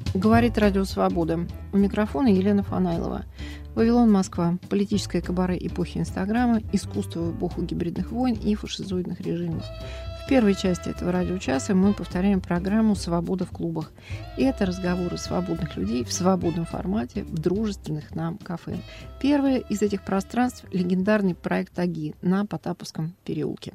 Говорит Радио Свобода. У микрофона Елена Фанайлова. Вавилон, Москва. Политическое кабаре эпохи Инстаграма, искусство в эпоху гибридных войн и фашизоидных режимов. В первой части этого радиочаса мы повторяем программу «Свобода в клубах». И это разговоры свободных людей в свободном формате в дружественных нам кафе. Первое из этих пространств – легендарный проект «Аги» на Потаповском переулке.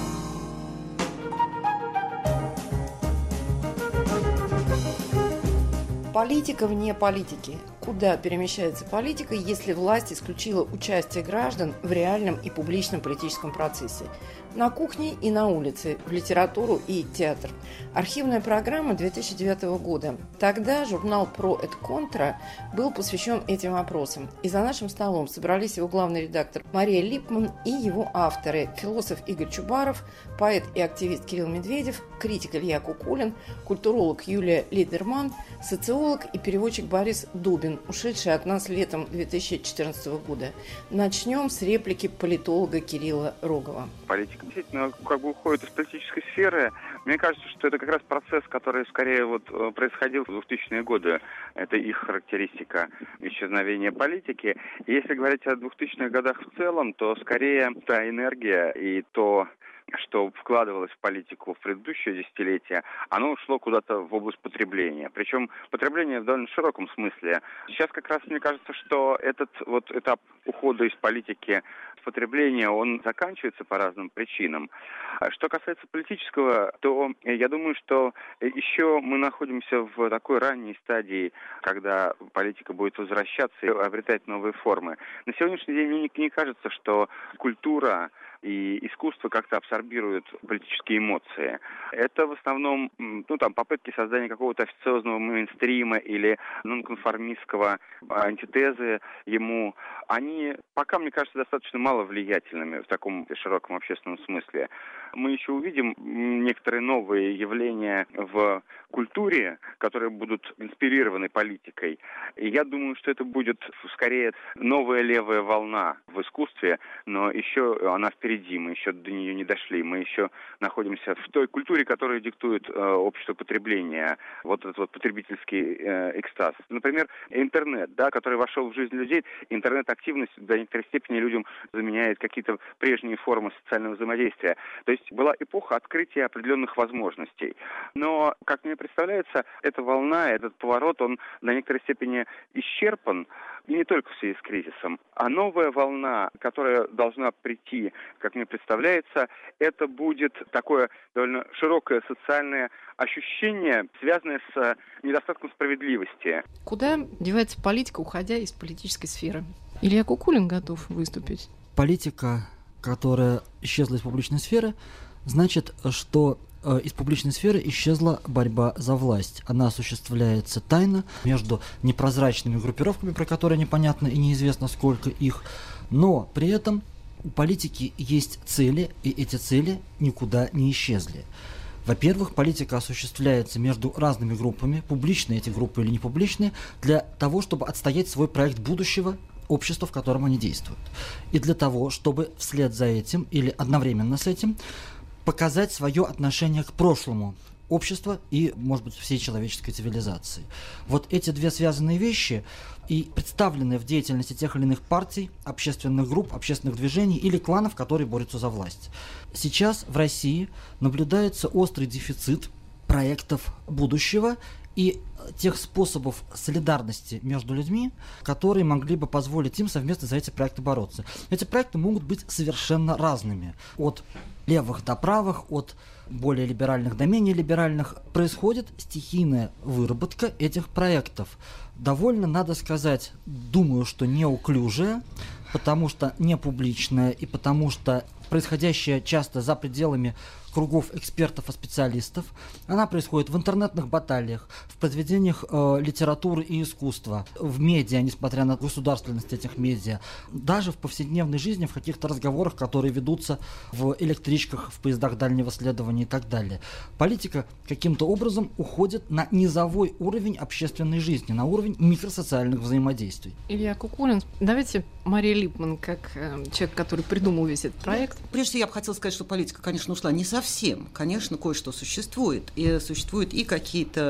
Политика вне политики. Куда перемещается политика, если власть исключила участие граждан в реальном и публичном политическом процессе? На кухне и на улице, в литературу и театр. Архивная программа 2009 года. Тогда журнал «Про et Contra» был посвящен этим вопросам. И за нашим столом собрались его главный редактор Мария Липман и его авторы: философ Игорь Чубаров, поэт и активист Кирилл Медведев, критик Илья Кукулин, культуролог Юлия Лидерман, социолог и переводчик Борис Дубин, ушедший от нас летом 2014 года. Начнем с реплики политолога Кирилла Рогова. Политика действительно уходит из политической сферы. Мне кажется, что это как раз процесс, который скорее происходил в 2000-е годы. Это их характеристика исчезновения политики. И если говорить о 2000-х годах в целом, то скорее та энергия и то, что вкладывалось в политику в предыдущее десятилетие, оно ушло куда-то в область потребления. Причем потребление в довольно широком смысле. Сейчас как раз мне кажется, что этот этап ухода из политики в потребление, он заканчивается по разным причинам. Что касается политического, то я думаю, что еще мы находимся в такой ранней стадии, когда политика будет возвращаться и обретать новые формы. На сегодняшний день мне не кажется, что культура и искусство как-то абсорбируют политические эмоции. Это в основном попытки создания какого-то официозного мейнстрима или нонконформистского антитезы ему. Они пока, мне кажется, достаточно маловлиятельными в таком широком общественном смысле. Мы еще увидим некоторые новые явления в культуре, которые будут инспирированы политикой. И я думаю, что это будет скорее новая левая волна в искусстве, но еще она впереди, мы еще до нее не дошли. Мы еще находимся в той культуре, которая диктует общество потребления, этот потребительский экстаз. Например, интернет, который вошел в жизнь людей. Интернет-активность до некоторой степени людям заменяет какие-то прежние формы социального взаимодействия. То есть была эпоха открытия определенных возможностей. Но, как мне представляется, эта волна, этот поворот, он до некоторой степени исчерпан, и не только в связи с кризисом. А новая волна, которая должна прийти, как мне представляется, это будет такое довольно широкое социальное ощущение, связанное с недостатком справедливости. Куда девается политика, уходя из политической сферы? Илья Кукулин готов выступить? Политика, которая исчезла из публичной сферы, значит, что из публичной сферы исчезла борьба за власть. Она осуществляется тайно между непрозрачными группировками, про которые непонятно и неизвестно сколько их, но при этом у политики есть цели, и эти цели никуда не исчезли. Во-первых, политика осуществляется между разными группами, публичные эти группы или непубличные, для того, чтобы отстоять свой проект будущего общества, в котором они действуют. И для того, чтобы вслед за этим или одновременно с этим показать свое отношение к прошлому общества и, может быть, всей человеческой цивилизации. Вот эти две связанные вещи и представлены в деятельности тех или иных партий, общественных групп, общественных движений или кланов, которые борются за власть. Сейчас в России наблюдается острый дефицит проектов будущего и тех способов солидарности между людьми, которые могли бы позволить им совместно за эти проекты бороться. Эти проекты могут быть совершенно разными. От левых до правых, от более либеральных до менее либеральных. Происходит стихийная выработка этих проектов. Довольно, надо сказать, думаю, что неуклюжая, потому что не публичная и потому что происходящая часто за пределами кругов экспертов и специалистов. Она происходит в интернетных баталиях, в произведениях литературы и искусства, в медиа, несмотря на государственность этих медиа, даже в повседневной жизни, в каких-то разговорах, которые ведутся в электричках, в поездах дальнего следования и так далее. Политика каким-то образом уходит на низовой уровень общественной жизни, на уровень микросоциальных взаимодействий. Илья Кукулин, давайте Мария Липман, как человек, который придумал весь этот проект. Прежде всего, я бы хотела сказать, что политика, конечно, ушла не совсем. Конечно, кое-что существует. И существуют и какие-то маргинальные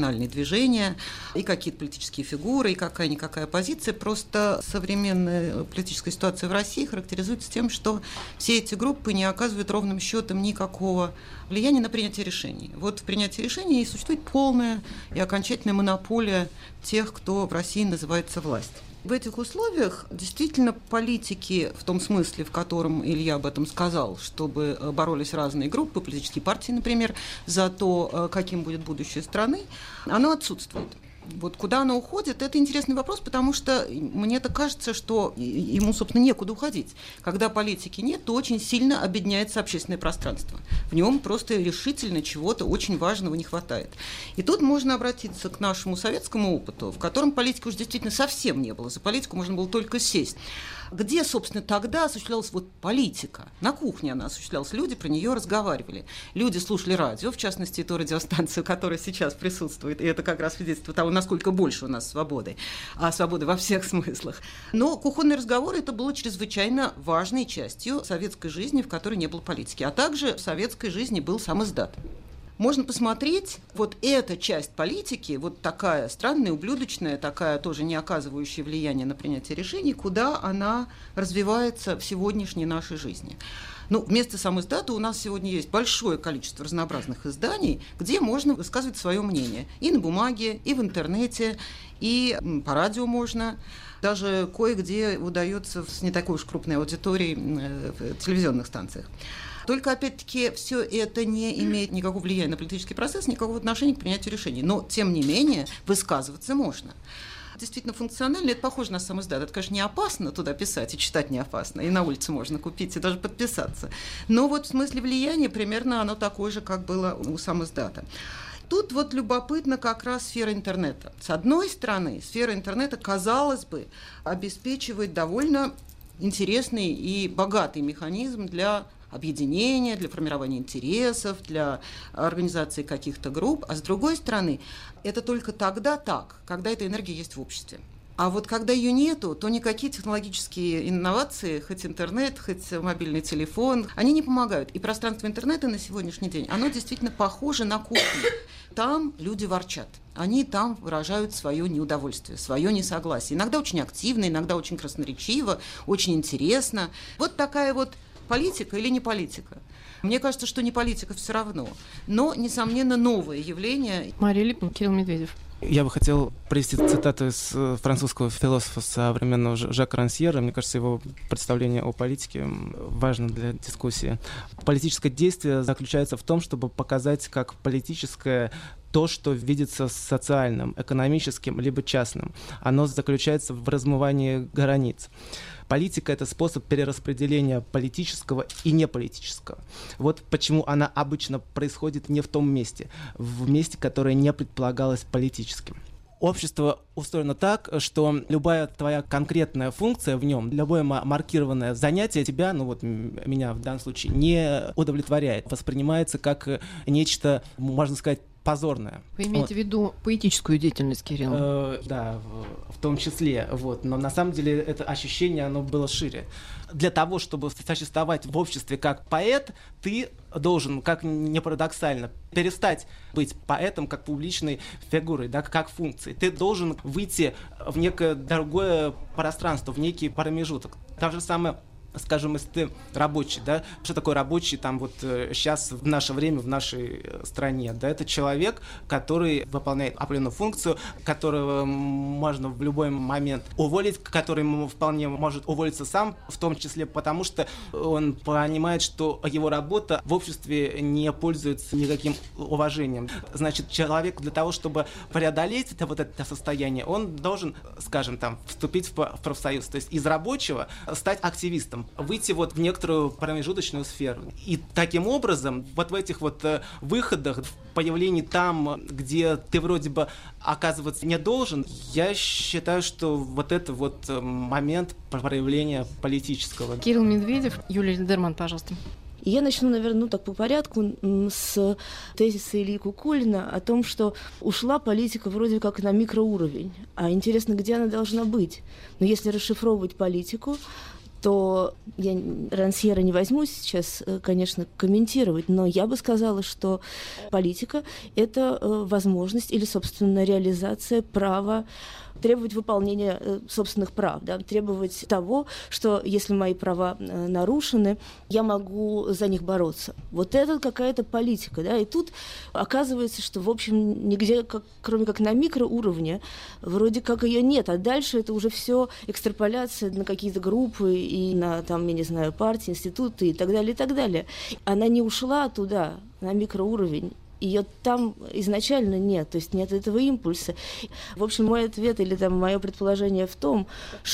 маргинальные движения, и какие-то политические фигуры, и какая-никакая позиция. Просто современная политическая ситуация в России характеризуется тем, что все эти группы не оказывают ровным счетом никакого влияния на принятие решений. Вот в принятии решений существует полная и окончательная монополия тех, кто в России называется власть. В этих условиях действительно политики, в том смысле, в котором Илья об этом сказал, чтобы боролись разные группы, политические партии, например, за то, каким будет будущее страны, оно отсутствует. Вот куда оно уходит, это интересный вопрос, потому что мне так кажется, что ему, собственно, некуда уходить. Когда политики нет, то очень сильно обедняется общественное пространство. В нем просто решительно чего-то очень важного не хватает. И тут можно обратиться к нашему советскому опыту, в котором политики уже действительно совсем не было. За политику можно было только сесть. Где, собственно, тогда осуществлялась вот политика? На кухне она осуществлялась, люди про нее разговаривали. Люди слушали радио, в частности, ту радиостанцию, которая сейчас присутствует, и это как раз свидетельство того, насколько больше у нас свободы, а свободы во всех смыслах. Но кухонные разговоры это было чрезвычайно важной частью советской жизни, в которой не было политики. А также в советской жизни был сам издат. Можно посмотреть, вот эта часть политики, вот такая странная, ублюдочная, такая тоже не оказывающая влияния на принятие решений, куда она развивается в сегодняшней нашей жизни. Ну, вместо самиздата у нас сегодня есть большое количество разнообразных изданий, где можно высказывать свое мнение. И на бумаге, и в интернете, и по радио можно. Даже кое-где удается с не такой уж крупной аудиторией в телевизионных станциях. Только, опять-таки, все это не имеет никакого влияния на политический процесс, никакого отношения к принятию решений. Но, тем не менее, высказываться можно. Действительно функционально, это похоже на самиздат. Это, конечно, не опасно туда писать, и читать не опасно, и на улице можно купить, и даже подписаться. Но вот в смысле влияния примерно оно такое же, как было у самиздата. Тут вот любопытно как раз сфера интернета. С одной стороны, сфера интернета, казалось бы, обеспечивает довольно интересный и богатый механизм для объединения, для формирования интересов, для организации каких-то групп. А с другой стороны, это только тогда так, когда эта энергия есть в обществе. А вот когда ее нету, то никакие технологические инновации, хоть интернет, хоть мобильный телефон, они не помогают. И пространство интернета на сегодняшний день, оно действительно похоже на кухню. Там люди ворчат. Они там выражают свое неудовольствие, свое несогласие. Иногда очень активно, иногда очень красноречиво, очень интересно. Вот такая вот политика или не политика? Мне кажется, что не политика все равно. Но, несомненно, новое явление. Мария Липман, Кирилл Медведев. Я бы хотел привести цитату из французского философа современного Жака Рансьера. Мне кажется, его представление о политике важно для дискуссии. Политическое действие заключается в том, чтобы показать, как политическое то, что видится социальным, экономическим, либо частным. Оно заключается в размывании границ. Политика — это способ перераспределения политического и неполитического. Вот почему она обычно происходит не в том месте, в месте, которое не предполагалось политическим. Общество устроено так, что любая твоя конкретная функция в нем, любое маркированное занятие тебя, ну вот меня в данном случае, не удовлетворяет, воспринимается как нечто, можно сказать, позорное. Вы имеете в виду поэтическую деятельность, Кирилл? Да, в том числе. Вот. Но на самом деле это ощущение, оно было шире. Для того, чтобы существовать в обществе как поэт, ты должен, как ни парадоксально, перестать быть поэтом как публичной фигурой, да, как функцией. Ты должен выйти в некое другое пространство, в некий промежуток. То же самое, скажем, если ты рабочий, да, что такое рабочий там вот сейчас в наше время, в нашей стране, да, это человек, который выполняет определенную функцию, которого можно в любой момент уволить, который вполне может уволиться сам, в том числе потому, что он понимает, что его работа в обществе не пользуется никаким уважением. Значит, человек для того, чтобы преодолеть вот это состояние, он должен, скажем, там, вступить в профсоюз, то есть из рабочего стать активистом, выйти вот в некоторую промежуточную сферу. И таким образом, вот в этих вот выходах, в появлении там, где ты вроде бы оказываться не должен, я считаю, что вот это вот момент проявления политического. Кирилл Медведев, Юлия Лидерман, пожалуйста. Я начну, наверное, так по порядку с тезиса Ильи Кукулина о том, что ушла политика вроде как на микроуровень. А интересно, где она должна быть? Но если расшифровывать политику, то я Рансьера не возьму сейчас, конечно, комментировать, но я бы сказала, что политика – это возможность или, собственно, реализация права требовать выполнения собственных прав, да, требовать того, что если мои права нарушены, я могу за них бороться. Вот это какая-то политика, да, и тут оказывается, что, в общем, нигде, кроме как на микроуровне, вроде как ее нет, а дальше это уже все экстраполяция на какие-то группы и на, там, я не знаю, партии, институты и так далее, и так далее. Она не ушла туда, на микроуровень. Ее там изначально нет, то есть нет этого импульса. В общем, мой ответ или там мое предположение в том,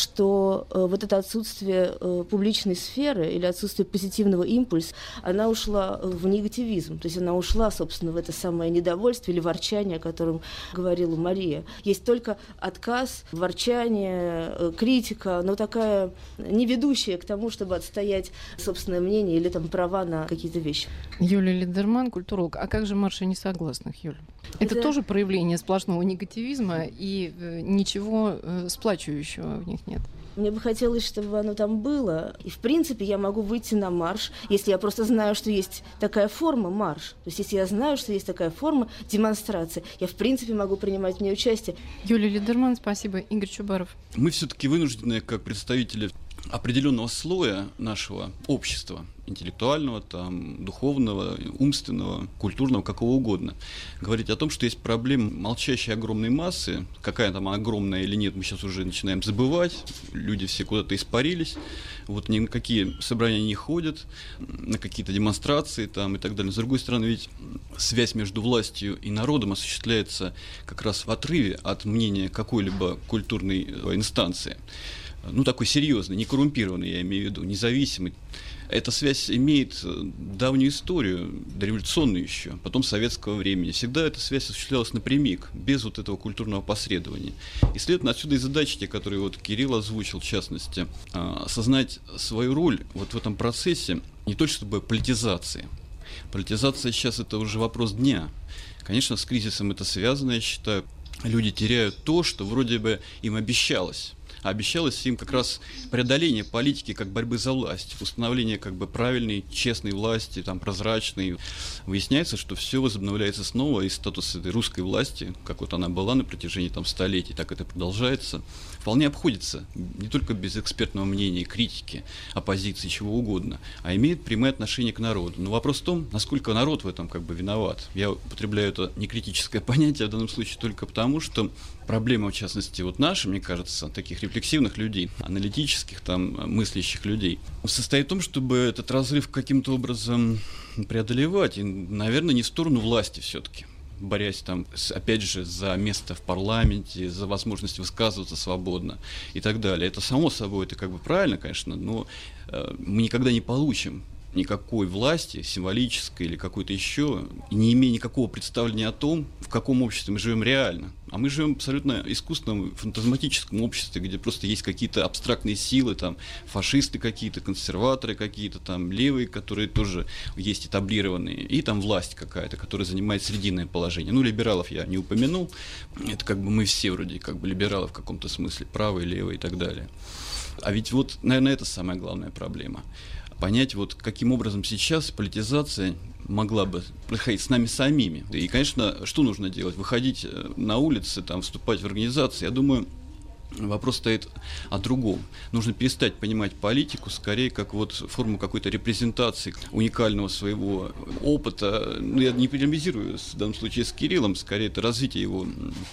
что вот это отсутствие публичной сферы или отсутствие позитивного импульса, она ушла в негативизм, то есть она ушла, собственно, в это самое недовольство или ворчание, о котором говорила Мария. Есть только отказ, ворчание, критика, но такая не ведущая к тому, чтобы отстоять собственное мнение или там права на какие-то вещи. Юлия Лидерман, культуролог. А как же марши несогласных, Юля? Это тоже проявление сплошного негативизма, и ничего сплачивающего в них нет. Мне бы хотелось, чтобы оно там было. И, в принципе, я могу выйти на марш, если я просто знаю, что есть такая форма марш. То есть, если я знаю, что есть такая форма демонстрации, я, в принципе, могу принимать в ней участие. Юлия Лидерман, спасибо. Игорь Чубаров. Мы все-таки вынуждены, как представители определенного слоя нашего общества, интеллектуального, там, духовного, умственного, культурного, какого угодно, говорить о том, что есть проблема молчащей огромной массы, какая там огромная или нет, мы сейчас уже начинаем забывать, люди все куда-то испарились, вот ни на какие собрания не ходят, на какие-то демонстрации там, и так далее. С другой стороны, ведь связь между властью и народом осуществляется как раз в отрыве от мнения какой-либо культурной инстанции. Ну, такой серьезный, не коррумпированный, я имею в виду, независимый. Эта связь имеет давнюю историю, дореволюционную еще, потом советского времени. Всегда эта связь осуществлялась напрямик, без вот этого культурного посредования. И следовательно, отсюда и задачи, те, которые вот Кирилл озвучил, в частности, осознать свою роль вот в этом процессе, не только чтобы политизации. Политизация сейчас это уже вопрос дня. Конечно, с кризисом это связано, я считаю. Люди теряют то, что вроде бы им обещалось. А обещалось им как раз преодоление политики как борьбы за власть, установление как бы правильной, честной власти, там, прозрачной. Выясняется, что все возобновляется снова, и статус этой русской власти, как вот она была на протяжении там, столетий, так это продолжается, вполне обходится не только без экспертного мнения, критики, оппозиции, чего угодно, а имеет прямое отношение к народу. Но вопрос в том, насколько народ в этом как бы виноват. Я употребляю это некритическое понятие в данном случае только потому, что проблема, в частности, вот наша, мне кажется, таких рефлексивных людей, аналитических, там, мыслящих людей, состоит в том, чтобы этот разрыв каким-то образом преодолевать, и, наверное, не в сторону власти все-таки, борясь там, опять же, за место в парламенте, за возможность высказываться свободно и так далее. Это само собой, это как бы правильно, конечно, но мы никогда не получим никакой власти, символической или какой-то еще, не имея никакого представления о том, в каком обществе мы живем реально. А мы живем в абсолютно искусственном, фантазматическом обществе, где просто есть какие-то абстрактные силы, там, фашисты какие-то, консерваторы какие-то, там, левые, которые тоже есть этаблированные, и там власть какая-то, которая занимает срединное положение. Ну, либералов я не упомянул, это как бы мы все вроде как бы либералы в каком-то смысле, правые, левые и так далее. А ведь вот, наверное, это самая главная проблема. Понять, вот каким образом сейчас политизация могла бы происходить с нами самими. И, конечно, что нужно делать? Выходить на улицы, там, вступать в организации. Я думаю, вопрос стоит о другом. Нужно перестать понимать политику скорее как вот форму какой-то репрезентации уникального своего опыта. Ну, я не полемизирую в данном случае с Кириллом, скорее это развитие его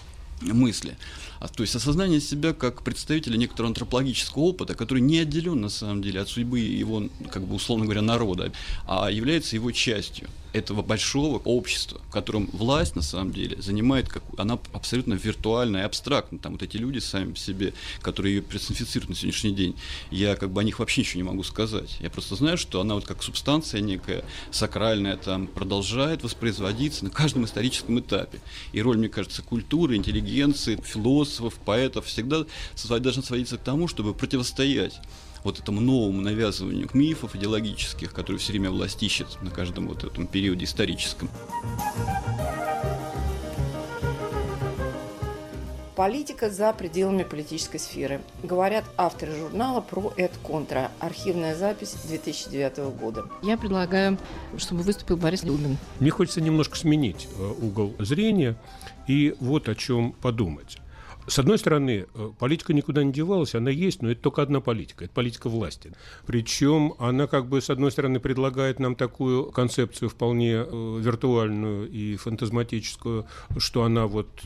мысли. То есть осознание себя как представителя некоторого антропологического опыта, который не отделен на самом деле от судьбы его, как бы условно говоря, народа, а является его частью этого большого общества, в котором власть на самом деле занимает, она абсолютно виртуальна и абстрактна. Там вот эти люди сами по себе, которые ее персонифицируют на сегодняшний день, я как бы о них вообще ничего не могу сказать. Я просто знаю, что она вот как субстанция некая сакральная там продолжает воспроизводиться на каждом историческом этапе. И роль, мне кажется, культуры, интеллигенции, философов, поэтов всегда должна сводиться к тому, чтобы противостоять вот этому новому навязыванию мифов идеологических, которые все время власть ищет на каждом вот этом периоде историческом. Политика за пределами политической сферы. Говорят авторы журнала «Про et contra». Архивная запись 2009 года. Я предлагаю, чтобы выступил Борис Дубин. Мне хочется немножко сменить угол зрения и вот о чем подумать. С одной стороны, политика никуда не девалась, она есть, но это только одна политика, это политика власти. Причем она с одной стороны, предлагает нам такую концепцию вполне виртуальную и фантазматическую, что она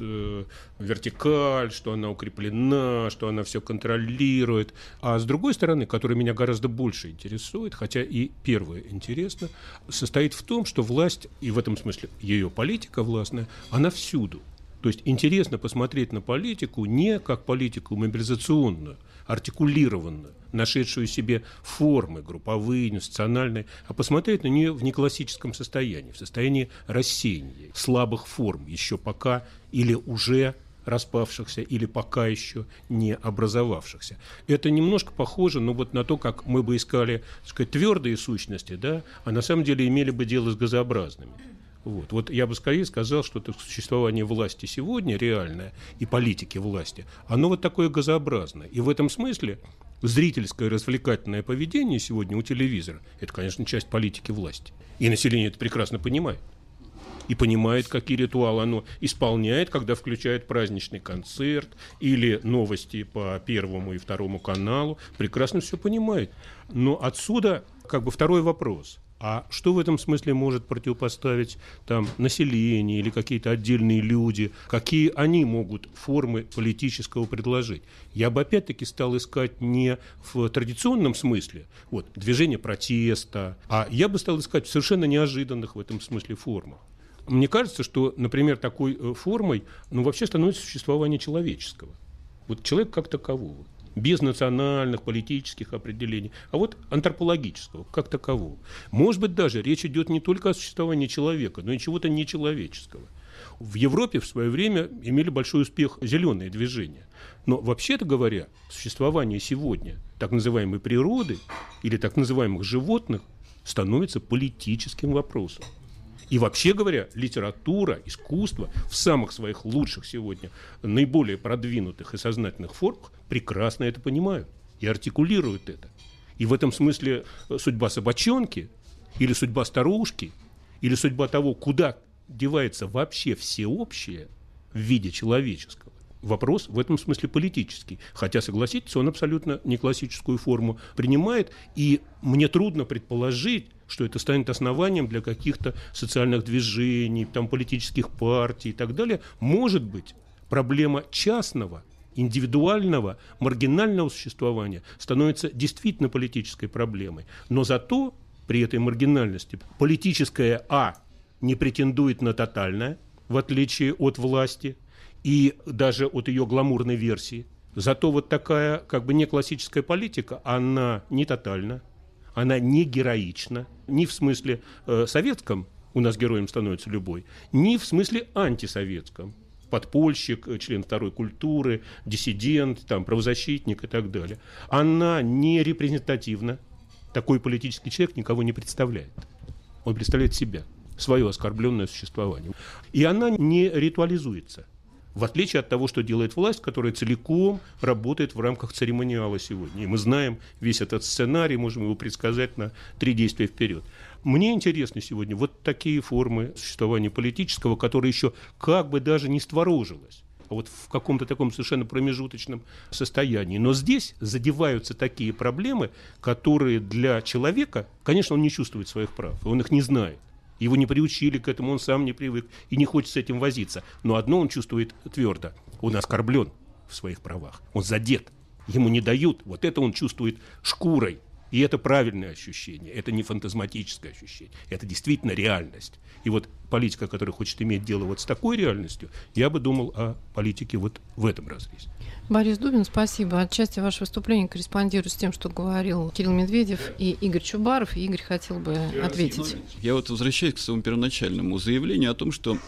вертикаль, что она укреплена, что она все контролирует. А с другой стороны, которая меня гораздо больше интересует, хотя и первое интересно, состоит в том, что власть, и в этом смысле ее политика властная, она всюду. То есть интересно посмотреть на политику не как политику мобилизационную, артикулированную, нашедшую себе формы групповые, институциональные, а посмотреть на нее в неклассическом состоянии, в состоянии рассеяния, слабых форм, еще пока или уже распавшихся, или пока еще не образовавшихся. Это немножко похоже на то, как мы бы искали, твердые сущности, да, а на самом деле имели бы дело с газообразными. Вот я бы скорее сказал, что это существование власти сегодня реальное и политики власти, оно такое газообразное. И в этом смысле зрительское развлекательное поведение сегодня у телевизора – это, конечно, часть политики власти. И население это прекрасно понимает. И понимает, какие ритуалы оно исполняет, когда включает праздничный концерт или новости по Первому и Второму каналу. Прекрасно все понимает. Но отсюда второй вопрос. А что в этом смысле может противопоставить население или какие-то отдельные люди? Какие они могут формы политического предложить? Я бы опять-таки стал искать не в традиционном смысле, движение протеста, а я бы стал искать в совершенно неожиданных в этом смысле формах. Мне кажется, что, например, такой формой вообще становится существование человеческого. Человек как такового. Без национальных, политических определений, а антропологического, как такового. Может быть, даже речь идет не только о существовании человека, но и чего-то нечеловеческого. В Европе в свое время имели большой успех зеленые движения. Но, вообще-то говоря, существование сегодня так называемой природы или так называемых животных становится политическим вопросом. И вообще говоря, литература, искусство в самых своих лучших сегодня, наиболее продвинутых и сознательных формах прекрасно это понимают и артикулируют это. И в этом смысле судьба собачонки или судьба старушки или судьба того, куда девается вообще всеобщее в виде человеческого, вопрос в этом смысле политический. Хотя, согласитесь, он абсолютно не классическую форму принимает, и мне трудно предположить, что это станет основанием для каких-то социальных движений, политических партий и так далее. Может быть, проблема частного, индивидуального, маргинального существования становится действительно политической проблемой. Но зато при этой маргинальности политическое не претендует на тотальное, в отличие от власти, и даже от ее гламурной версии. Зато такая не классическая политика, она не тотальна, она не героична, ни в смысле советском, у нас героем становится любой, ни в смысле антисоветском. Подпольщик, член второй культуры, диссидент, правозащитник и так далее. Она не репрезентативна. Такой политический человек никого не представляет. Он представляет себя, свое оскорбленное существование. И она не ритуализуется. В отличие от того, что делает власть, которая целиком работает в рамках церемониала сегодня. И мы знаем весь этот сценарий, можем его предсказать на 3 действия вперед. Мне интересны сегодня такие формы существования политического, которые еще даже не створожилось, а в каком-то таком совершенно промежуточном состоянии. Но здесь задеваются такие проблемы, которые для человека, конечно, он не чувствует своих прав, он их не знает. Его не приучили к этому, он сам не привык и не хочет с этим возиться. Но одно он чувствует твердо. Он оскорблен в своих правах. Он задет. Ему не дают. Это он чувствует шкурой. И это правильное ощущение. Это не фантазматическое ощущение. Это действительно реальность. И политика, которая хочет иметь дело с такой реальностью, я бы думал о политике в этом разрезе. Борис Дубин, спасибо. Отчасти ваше выступление корреспондирует с тем, что говорил Кирилл Медведев и Игорь Чубаров. И Игорь хотел бы ответить. Я возвращаюсь к своему первоначальному заявлению о том, что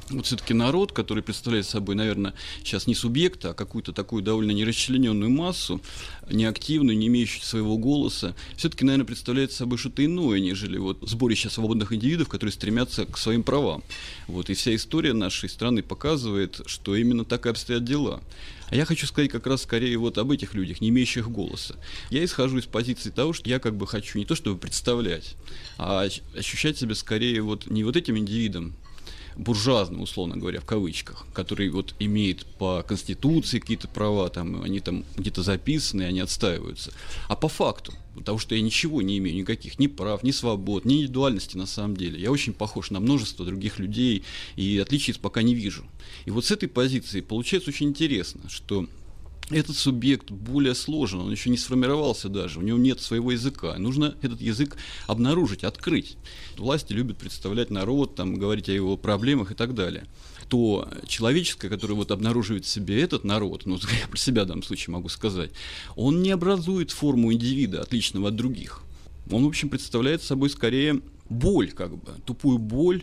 вот все-таки народ, который представляет собой, наверное, сейчас не субъекта, а какую-то такую довольно нерасчлененную массу, неактивную, не имеющую своего голоса, все-таки, наверное, представляет собой что-то иное, нежели вот сборище свободных индивидов, которые стремятся к своим правам. Вот, и вся история нашей страны показывает, что именно так и обстоят дела. А я хочу сказать как раз скорее вот об этих людях, не имеющих голоса. Я исхожу из позиции того, что я как бы хочу не то чтобы представлять, а ощущать себя скорее вот не вот этим индивидом, буржуазным, условно говоря, в кавычках, который вот имеет по Конституции какие-то права, там, они там где-то записаны, они отстаиваются, а по факту, потому что я ничего не имею, никаких ни прав, ни свобод, ни индивидуальности на самом деле. Я очень похож на множество других людей, и отличий пока не вижу. И вот с этой позиции получается очень интересно, что этот субъект более сложен, он еще не сформировался даже, у него нет своего языка. Нужно этот язык обнаружить, открыть. Власти любят представлять народ, там, говорить о его проблемах и так далее. То человеческое, которое вот обнаруживает в себе этот народ, ну, я про себя в данном случае могу сказать, он не образует форму индивида, отличного от других. Он, в общем, представляет собой скорее боль, как бы, тупую боль.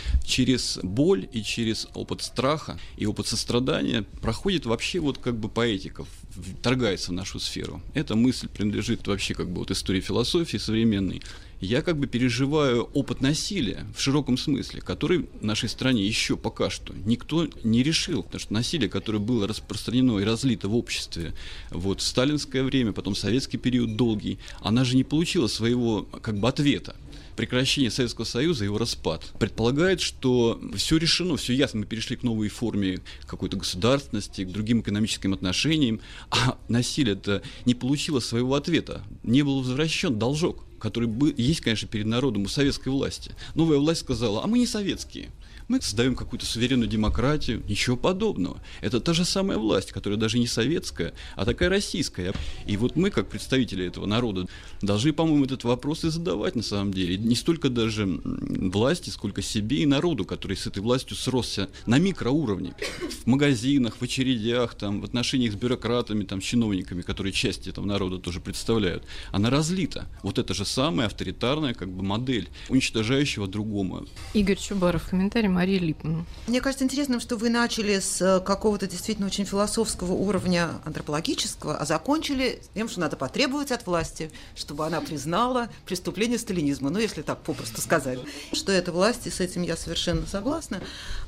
Через боль и через опыт страха и опыт сострадания проходит вообще вот как бы поэтика, вторгается в нашу сферу. Эта мысль принадлежит вообще как бы вот истории философии современной. Я как бы переживаю опыт насилия в широком смысле, который в нашей стране еще пока что никто не решил, потому что насилие, которое было распространено и разлито в обществе вот в сталинское время, потом в советский период долгий, она же не получила своего как бы ответа. Прекращение Советского Союза и его распад предполагает, что все решено, все ясно, мы перешли к новой форме какой-то государственности, к другим экономическим отношениям, а насилие-то не получило своего ответа, не был возвращен должок, который есть, конечно, перед народом у советской власти. Новая власть сказала, а мы не советские. Мы создаем какую-то суверенную демократию. Ничего подобного. Это та же самая власть, которая даже не советская, а такая российская. И вот мы, как представители этого народа, должны, по-моему, этот вопрос и задавать на самом деле. Не столько даже власти, сколько себе и народу, который с этой властью сросся на микроуровне. В магазинах, в очередях, там, в отношениях с бюрократами, там, с чиновниками, которые часть этого народа тоже представляют. Она разлита. Вот это же самая авторитарная как бы модель, уничтожающего другого. Игорь Чубаров, комментарий Марии Липман. Мне кажется интересным, что вы начали с какого-то действительно очень философского уровня антропологического, а закончили тем, что надо потребовать от власти, чтобы она признала преступление сталинизма. Ну, если так попросту сказать. Что это власть, и с этим я совершенно согласна.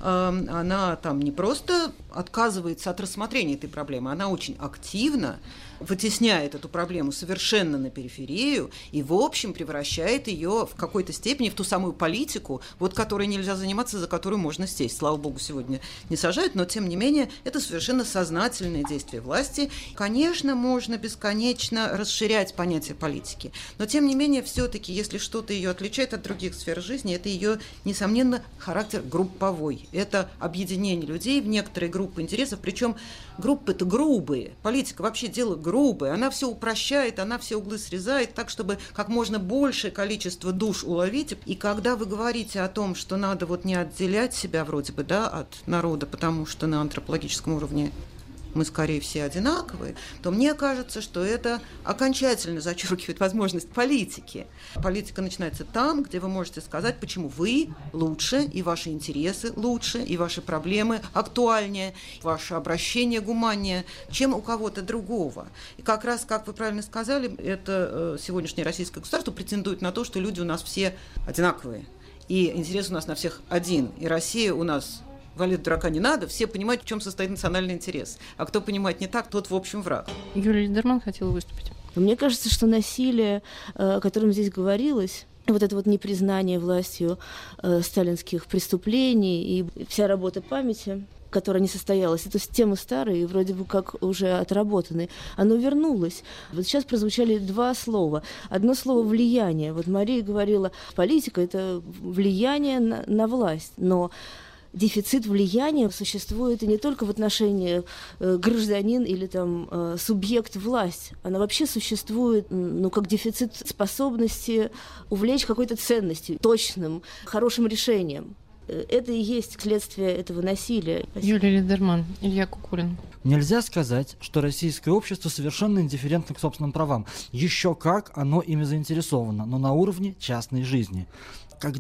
Она там не просто отказывается от рассмотрения этой проблемы, она очень активно вытесняет эту проблему совершенно на периферию и, в общем, превращает ее в какой-то степени в ту самую политику, вот которой нельзя заниматься, за которую можно сесть. Слава богу, сегодня не сажают, но, тем не менее, это совершенно сознательное действие власти. Конечно, можно бесконечно расширять понятие политики, но, тем не менее, все-таки, если что-то ее отличает от других сфер жизни, это ее, несомненно, характер групповой. Это объединение людей в некоторые группы интересов, причем группы-то грубые. Политика вообще дело грубое. Она все упрощает, она все углы срезает так, чтобы как можно большее количество душ уловить. И когда вы говорите о том, что надо вот не отделять себя вроде бы, да, от народа, потому что на антропологическом уровне мы скорее все одинаковые, то мне кажется, что это окончательно зачеркивает возможность политики. Политика начинается там, где вы можете сказать, почему вы лучше, и ваши интересы лучше, и ваши проблемы актуальнее, ваше обращение гуманнее, чем у кого-то другого. И как раз, как вы правильно сказали, это сегодняшнее российское государство претендует на то, что люди у нас все одинаковые, и интерес у нас на всех один, и Россия у нас... Валить дурака не надо, все понимают, в чем состоит национальный интерес. А кто понимает не так, тот, в общем, враг. Юлия Лидерман хотела выступить. Мне кажется, что насилие, о котором здесь говорилось, вот это вот непризнание властью сталинских преступлений и вся работа памяти, которая не состоялась, это темы старые и вроде бы как уже отработанные, оно вернулось. Вот сейчас прозвучали два слова. Одно слово «влияние». Вот Мария говорила, политика – это влияние на власть, но дефицит влияния существует и не только в отношении гражданин или там субъект власть. Она вообще существует, ну, как дефицит способности увлечь какой-то ценностью, точным, хорошим решением. Это и есть следствие этого насилия. Юлия Лидерман, Илья Кукулин. Нельзя сказать, что российское общество совершенно индифферентно к собственным правам. Еще как оно ими заинтересовано, но на уровне частной жизни. Когда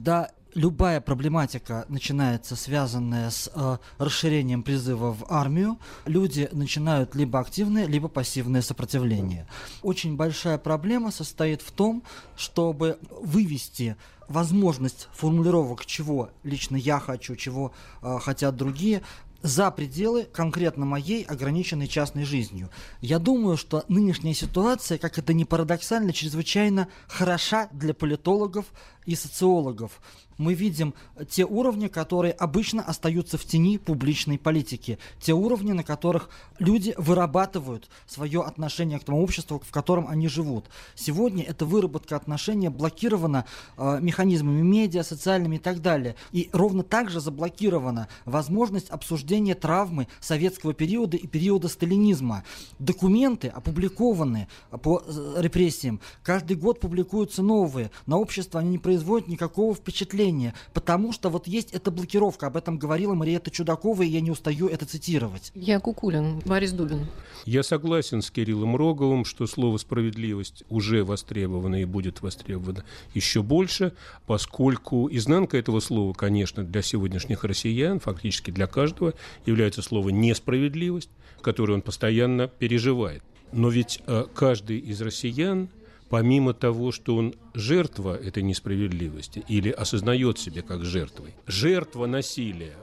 любая проблематика начинается, связанная с расширением призыва в армию, люди начинают либо активное, либо пассивное сопротивление. Очень большая проблема состоит в том, чтобы вывести возможность формулировок, чего лично я хочу, чего хотят другие, за пределы конкретно моей ограниченной частной жизнью. Я думаю, что нынешняя ситуация, как это ни парадоксально, чрезвычайно хороша для политологов и социологов. Мы видим те уровни, которые обычно остаются в тени публичной политики, те уровни, на которых люди вырабатывают свое отношение к тому обществу, в котором они живут. Сегодня эта выработка отношения блокирована механизмами медиа, социальными и так далее. И ровно так же заблокирована возможность обсуждения травмы советского периода и периода сталинизма. Документы, опубликованные по репрессиям, каждый год публикуются новые. На общество они не производят никакого впечатления, потому что вот есть эта блокировка. Об этом говорила Мариэтта Чудакова, и я не устаю это цитировать. Я Кукулин, Борис Дубин. Я согласен с Кириллом Роговым, что слово «справедливость» уже востребовано и будет востребовано еще больше, поскольку изнанка этого слова, конечно, для сегодняшних россиян, фактически для каждого, является слово «несправедливость», которое он постоянно переживает. Но ведь каждый из россиян, помимо того, что он жертва этой несправедливости или осознает себя как жертвой, жертва насилия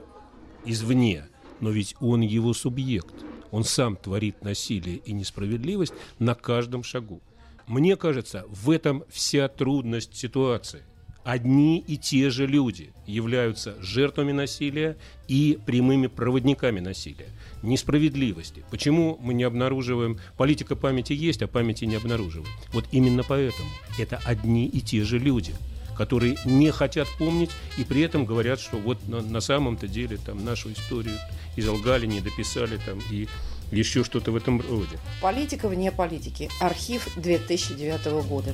извне, но ведь он его субъект. Он сам творит насилие и несправедливость на каждом шагу. Мне кажется, в этом вся трудность ситуации. Одни и те же люди являются жертвами насилия и прямыми проводниками насилия. Несправедливости. Почему мы не обнаруживаем... Политика памяти есть, а памяти не обнаруживаем. Вот именно поэтому это одни и те же люди, которые не хотят помнить и при этом говорят, что вот на самом-то деле там нашу историю изолгали, не дописали там и еще что-то в этом роде. Политика вне политики. Архив 2009 года.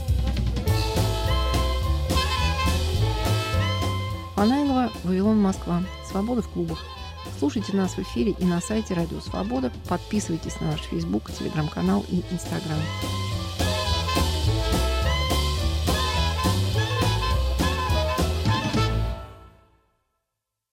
Панайлова, Вавилон, Москва. Свобода в клубах. Слушайте нас в эфире и на сайте Радио Свобода. Подписывайтесь на наш Facebook, Телеграм-канал и Инстаграм.